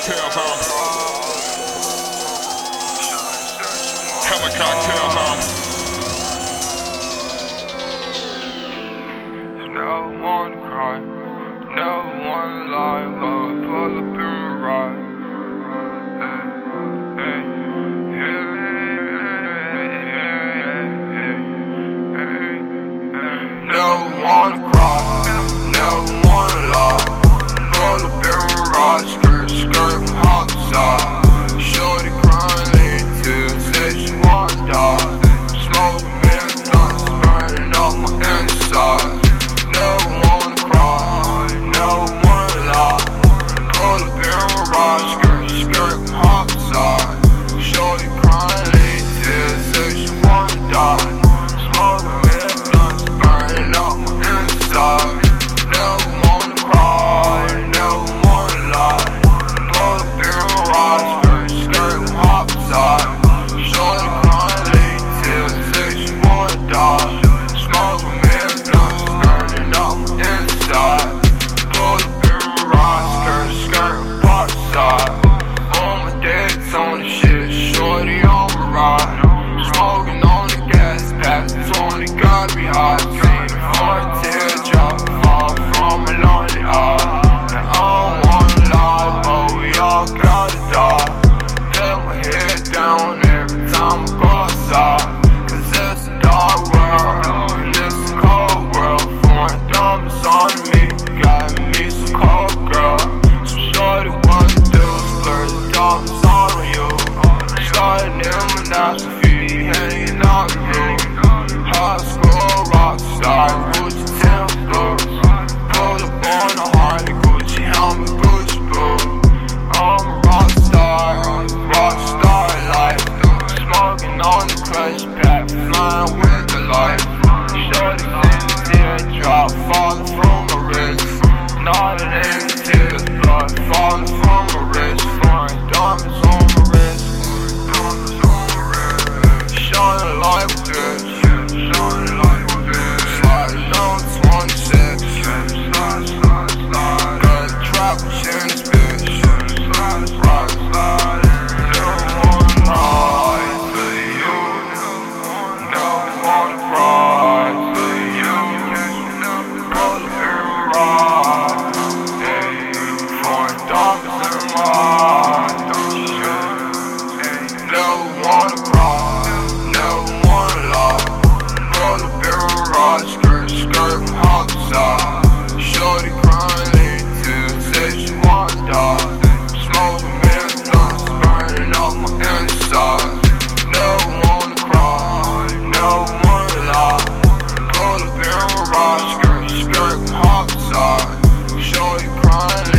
cocktails on. Hella cocktails on. No one cry, no one lie, but pull up and ride. No one cry, no one lie, pull up and ride. Skirt, skirt, hop side. Shorty crying late till say she wanna die. Smoke man, guns burning up my inside. No one cry, no one lie, pull up and ride. Skirt, skirt, hop side. Shorty crying late till say she wanna die. Smoke man, guns burning up my inside. No one cry, no one lie, pull up and ride. Skirt, skirt, hop side. Shorty crying late till say she wanna die. Smoke man, guns burning up my inside. Pull up and ride. Skirt, skirt, hop side. All my dates on the shit, shorty on my ride. Smoking on the gas pack, 20 got me hot. Seen a hard teardrop fall from a lonely eye. And I don't wanna lie, but we all gotta die. Let my head down every time I go outside. Cause it's a dark world, and it's a cold world. Foreign diamonds on me, got me some cold girl. So shorty what to do, splurge the diamonds on you. Starting in my national feet, hanging out the roof. High school rock star, Gucci Timberland. Pull up on a Harley, Gucci helmet, Gucci boot. I'm a rock star life. Smoking on the crush pack, flying with the light. Shorty in the teardrop, falling from my wrist. Not an ain't tears, blood falling from my wrist. Foreign diamonds on my wrist. Shining like a bitch. Sliding on 26. Got a trap in this bitch. Rock slide. No one cry for you. No one cry for you. Pull up and ride. Foreign diamonds in my eyes. No one cry, no one lie. Pull up and ride. Skirt, skirt, hop side. Shorty crying late till say she wanna die. Smoking man, guns burning up my inside. No one cry, no one lie. Pull up and ride. Skirt, skirt, hop side. Shorty crying